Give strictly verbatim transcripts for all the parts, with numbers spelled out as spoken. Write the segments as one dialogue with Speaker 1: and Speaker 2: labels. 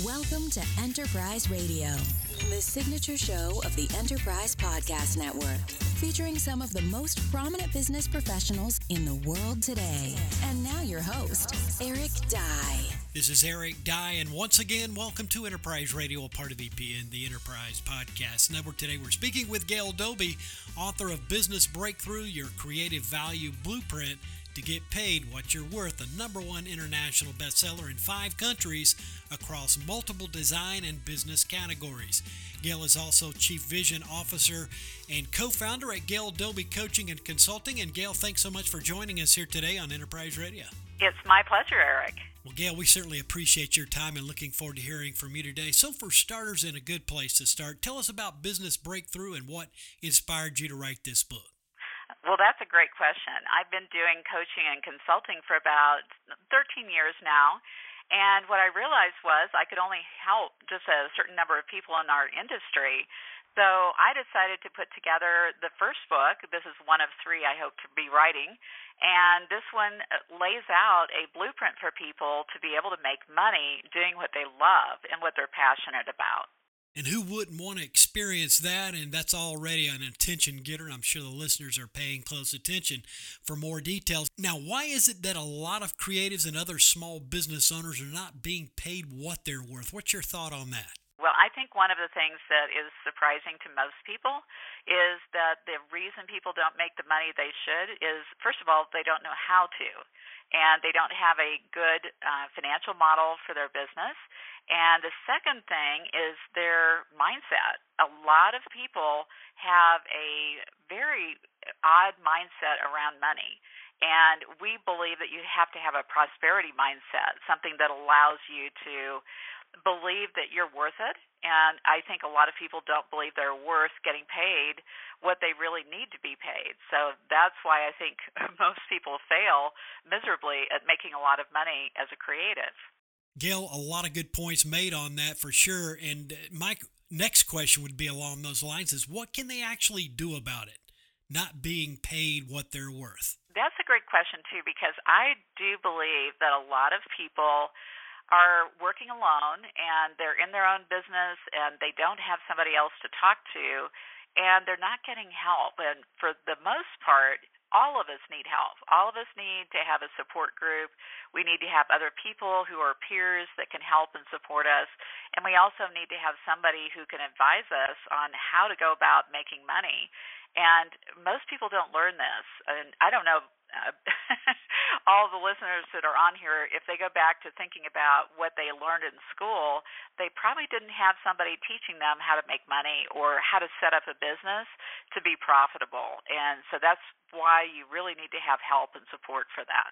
Speaker 1: Welcome to Enterprise Radio, the signature show of the Enterprise Podcast Network, featuring some of the most prominent business professionals in the world today. And now your host, Eric Dye.
Speaker 2: This is Eric Dye, and once again, welcome to Enterprise Radio, a part of E P N, the Enterprise Podcast Network. Today we're speaking with Gail Dobie, author of Business Breakthrough, Your Creative Value Blueprint to Get Paid What You're Worth, the number one international bestseller in five countries across multiple design and business categories. Gail is also Chief Vision Officer and co-founder at Gail Dobie Coaching and Consulting. And Gail, thanks so much for joining us here today on Enterprise Radio.
Speaker 3: It's my pleasure, Eric.
Speaker 2: Well, Gail, we certainly appreciate your time and looking forward to hearing from you today. So for starters, and a good place to start, tell us about Business Breakthrough and what inspired you to write this book.
Speaker 3: Well, that's a great question. I've been doing coaching and consulting for about thirteen years now, and what I realized was I could only help just a certain number of people in our industry. So I decided to put together the first book. This is one of three I hope to be writing, and this one lays out a blueprint for people to be able to make money doing what they love and what they're passionate about.
Speaker 2: And who wouldn't want to experience that? And that's already an attention getter. I'm sure the listeners are paying close attention for more details. Now, why is it that a lot of creatives and other small business owners are not being paid what they're worth? What's your thought on that?
Speaker 3: Well, I think one of the things that is surprising to most people is that the reason people don't make the money they should is, first of all, they don't know how to, and they don't have a good uh, financial model for their business. And the second thing is their mindset. A lot of people have a very odd mindset around money. And we believe that you have to have a prosperity mindset, something that allows you to believe that you're worth it. And I think a lot of people don't believe they're worth getting paid what they really need to be paid. So that's why I think most people fail miserably at making a lot of money as a creative.
Speaker 2: Gail, a lot of good points made on that for sure. And my next question would be along those lines is, what can they actually do about it, not being paid what they're worth?
Speaker 3: That's a great question, too, because I do believe that a lot of people are working alone and they're in their own business and they don't have somebody else to talk to and they're not getting help. And for the most part, all of us need help. All of us need to have a support group. We need to have other people who are peers that can help and support us. And we also need to have somebody who can advise us on how to go about making money. And most people don't learn this. And I don't know uh, all the listeners that are on here, if they go back to thinking about what they learned in school, they probably didn't have somebody teaching them how to make money or how to set up a business to be profitable. And so that's why you really need to have help and support for that.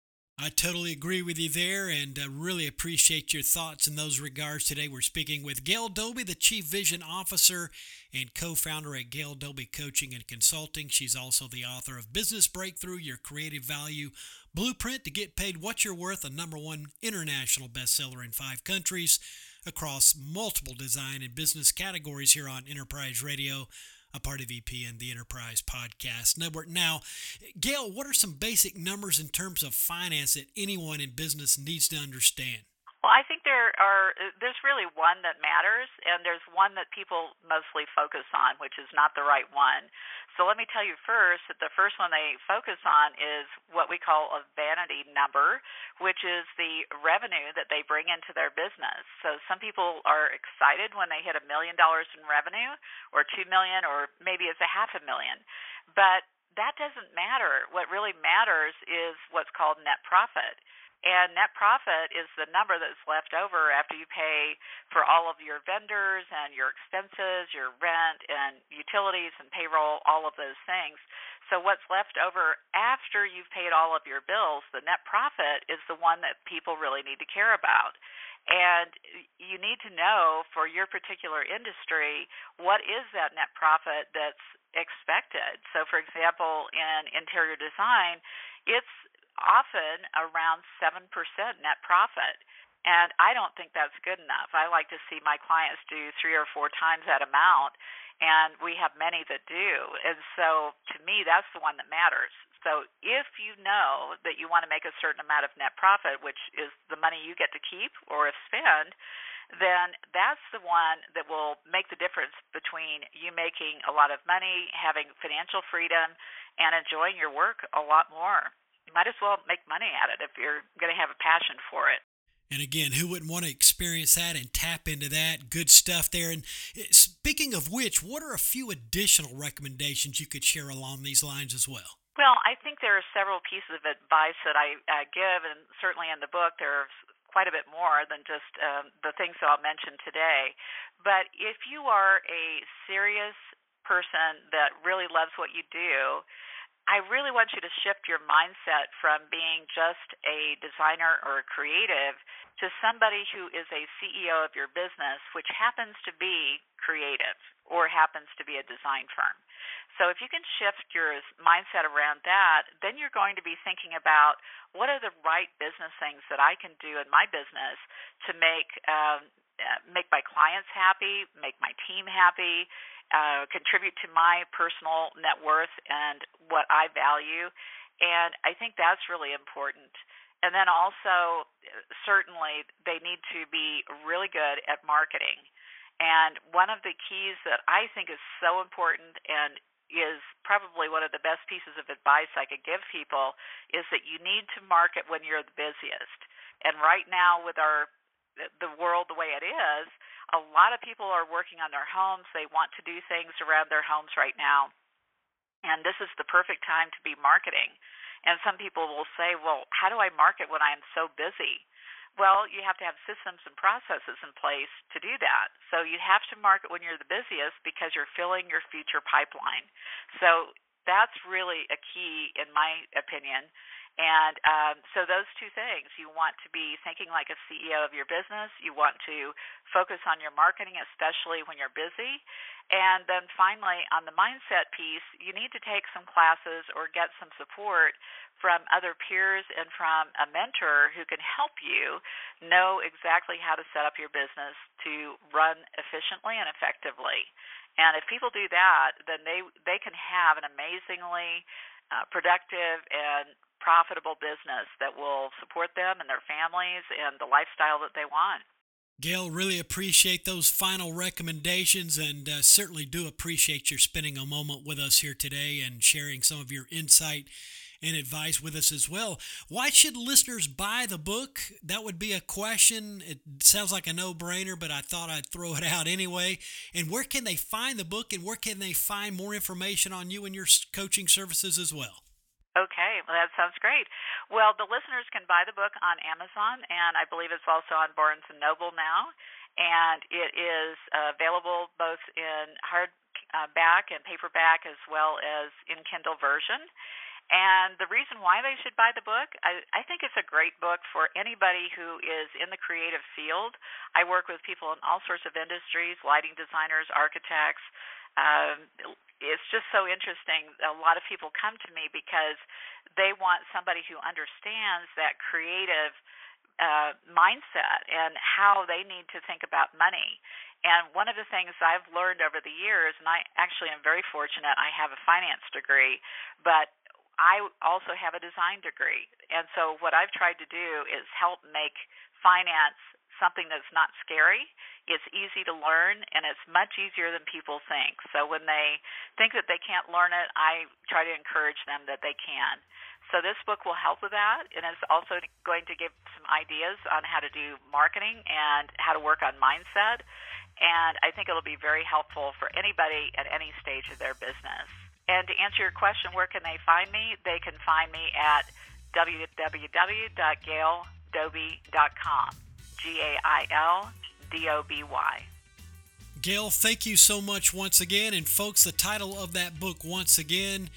Speaker 2: I totally agree with you there, and uh, really appreciate your thoughts in those regards today. We're speaking with Gail Dobie, the Chief Vision Officer and co-founder at Gail Dobie Coaching and Consulting. She's also the author of Business Breakthrough, Your Creative Value Blueprint to Get Paid What You're Worth, a number one international bestseller in five countries across multiple design and business categories here on Enterprise Radio, a part of E P N, the Enterprise Podcast Network. Now, Gail, what are some basic numbers in terms of finance that anyone in business needs to understand?
Speaker 3: Well, I think there are, there's really one that matters, and there's one that people mostly focus on, which is not the right one. So let me tell you first that the first one they focus on is what we call a vanity number, which is the revenue that they bring into their business. So some people are excited when they hit a million dollars in revenue, or two million, or maybe it's a half a million. But that doesn't matter. What really matters is what's called net profit. And net profit is the number that's left over after you pay for all of your vendors and your expenses, your rent and utilities and payroll, all of those things. So what's left over after you've paid all of your bills, the net profit, is the one that people really need to care about. And you need to know for your particular industry, what is that net profit that's expected? So, for example, in interior design, it's often around seven percent net profit. And I don't think that's good enough. I like to see my clients do three or four times that amount, and we have many that do. And so to me, that's the one that matters. So if you know that you want to make a certain amount of net profit, which is the money you get to keep or spend, then that's the one that will make the difference between you making a lot of money, having financial freedom, and enjoying your work a lot more. You might as well make money at it if you're going to have a passion for it.
Speaker 2: And again, who wouldn't want to experience that and tap into that? Good stuff there. And speaking of which, what are a few additional recommendations you could share along these lines as well?
Speaker 3: Well, I think there are several pieces of advice that I uh, give, and certainly in the book there's quite a bit more than just um, the things that I'll mention today. But if you are a serious person that really loves what you do, I really want you to shift your mindset from being just a designer or a creative to somebody who is a C E O of your business, which happens to be creative or happens to be a design firm. So if you can shift your mindset around that, then you're going to be thinking about what are the right business things that I can do in my business to make um, make my clients happy, make my team happy, Uh, contribute to my personal net worth and what I value. And I think that's really important. And then also, certainly, they need to be really good at marketing. And one of the keys that I think is so important and is probably one of the best pieces of advice I could give people is that you need to market when you're the busiest. And right now, with our the world the way it is, a lot of people are working on their homes. They want to do things around their homes right now. And this is the perfect time to be marketing. And some people will say, well, how do I market when I'm so busy? Well, you have to have systems and processes in place to do that. So you have to market when you're the busiest because you're filling your future pipeline. So that's really a key, in my opinion. And um, so those two things, you want to be thinking like a C E O of your business. You want to focus on your marketing, especially when you're busy. And then finally, on the mindset piece, you need to take some classes or get some support from other peers and from a mentor who can help you know exactly how to set up your business to run efficiently and effectively. And if people do that, then they, they can have an amazingly uh, productive and profitable business that will support them and their families and the lifestyle that they want.
Speaker 2: Gail, really appreciate those final recommendations and uh, certainly do appreciate your spending a moment with us here today and sharing some of your insight and advice with us as well. Why should listeners buy the book? That would be a question. It sounds like a no-brainer, but I thought I'd throw it out anyway. And where can they find the book, and where can they find more information on you and your coaching services as well?
Speaker 3: Okay, well, that sounds great. Well, the listeners can buy the book on Amazon, and I believe it's also on Barnes and Noble now. And it is uh, available both in hardback and paperback as well as in Kindle version. And the reason why they should buy the book, I, I think it's a great book for anybody who is in the creative field. I work with people in all sorts of industries, lighting designers, architects. Um, it's just so interesting. A lot of people come to me because they want somebody who understands that creative uh, mindset and how they need to think about money. And one of the things I've learned over the years, and I actually am very fortunate, I have a finance degree, but I also have a design degree. And so what I've tried to do is help make finance something that's not scary. It's easy to learn, and it's much easier than people think. So when they think that they can't learn it, I try to encourage them that they can. So this book will help with that, and it's also going to give some ideas on how to do marketing and how to work on mindset. And I think it'll be very helpful for anybody at any stage of their business. And to answer your question, where can they find me? They can find me at w w w dot gail doby dot com. G A I L D O B Y.
Speaker 2: Gail, thank you so much once again. And folks, the title of that book once again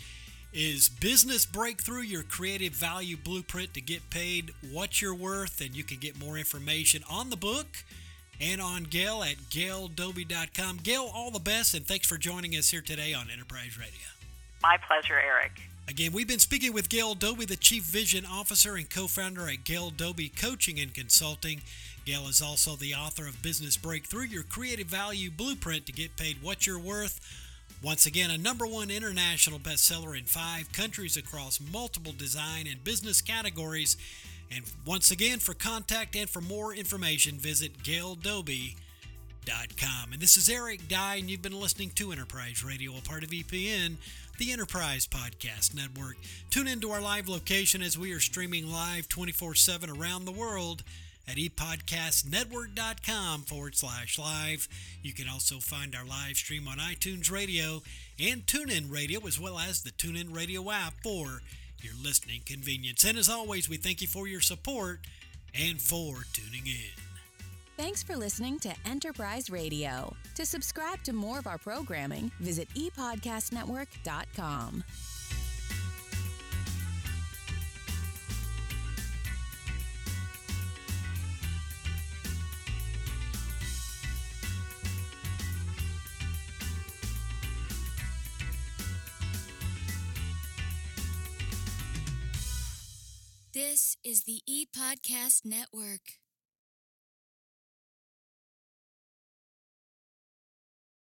Speaker 2: is Business Breakthrough, Your Creative Value Blueprint to Get Paid What You're Worth. And you can get more information on the book and on Gail at gail doby dot com. Gail, all the best, and thanks for joining us here today on Enterprise Radio.
Speaker 3: My pleasure, Eric.
Speaker 2: Again, we've been speaking with Gail Doby, the Chief Vision Officer and co-founder at Gail Doby Coaching and Consulting. Gail is also the author of Business Breakthrough, Your Creative Value Blueprint to Get Paid What You're Worth. Once again, a number one international bestseller in five countries across multiple design and business categories. And once again, for contact and for more information, visit gail dobie dot com. And this is Eric Dye, and you've been listening to Enterprise Radio, a part of E P N, the Enterprise Podcast Network. Tune into our live location as we are streaming live twenty-four seven around the world at epodcastnetwork.com forward slash live. You can also find our live stream on iTunes Radio and TuneIn Radio, as well as the TuneIn Radio app for your listening convenience. And as always, we thank you for your support and for tuning in.
Speaker 1: Thanks for listening to Enterprise Radio. To subscribe to more of our programming, visit e podcast network dot com.
Speaker 4: This is the ePodcast Network.